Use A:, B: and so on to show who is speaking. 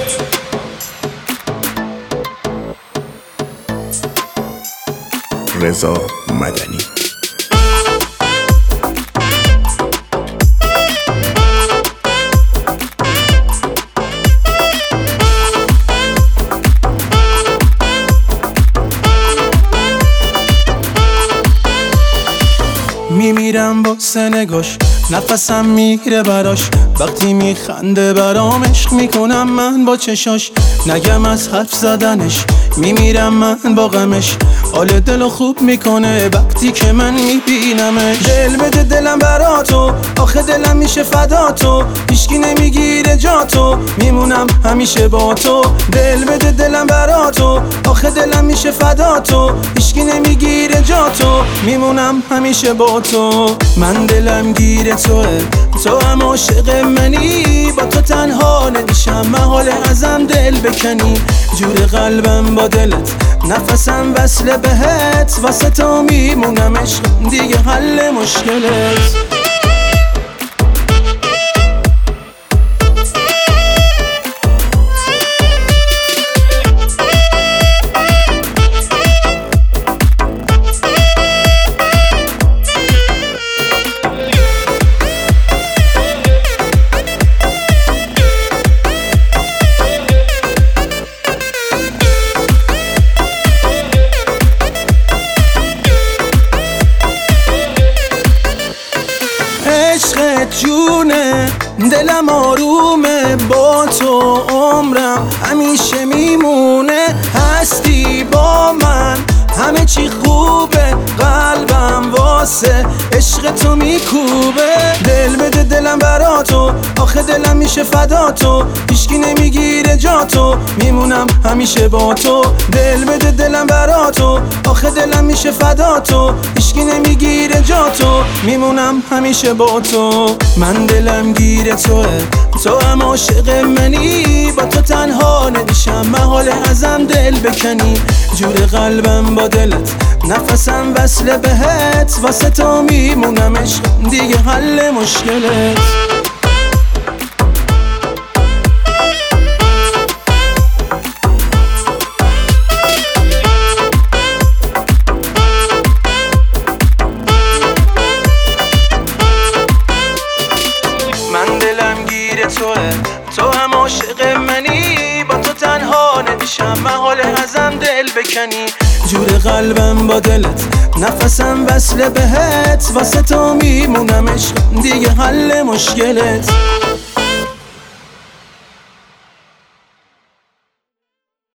A: رضا مدنی.
B: میمیرم با سنگاش، نفسم میره براش، وقتی میخنده برام عشق میکنم من با چشاش. نگم از حرف زدنش، میمیرم من با غمش، حال دلو خوب میکنه وقتی که من میبینمش. دل بده دلم براتو، آخه دلم میشه فداتو، هیچکی نمیگیره جاتو، میمونم همیشه با تو. دل بده دلم براتو، آخه دلم میشه فداتو، هیچکی نمیگیره جاتو، میمونم همیشه با تو. من دلم گیر توه، تو هم عاشق منی، با تو تنها نمیشم محال ازم دل بکنی. جور قلبم با دلت، نفسم وصله بهت، واسه تو میمونم عشق دیگه حل مشکلت. عشقت جونه، دلم آرومه، با تو عمرم همیشه میمونه. هستی با من، همه چی خوبه، قلبم واسه عشق تو میکوبه. دل بده دلم براتو، آخه دلم میشه فداتو، هیچکی نمیگیره جاتو، میمونم همیشه با تو. دل بده دلم براتو، آخه دلم میشه فداتو، هیچکی نمیگیره جاتو، میمونم همیشه با تو. من دلم گیر توه، تو هم عاشق منی، با تو تنها نمیشم محال ازم دل بکنی. جور قلبم با دلت، نفسم وصله بهت، واسه تو میمونم عشق دیگه حل مشکلت. من دلم گیر توه، تو هم عاشق منی، با تو تنها نمیشم محال ازم دل بکنی. جور قلبم با دلت، نفسم وصله بهت، واسه تو میمونم عشق دیگه حل مشکلت.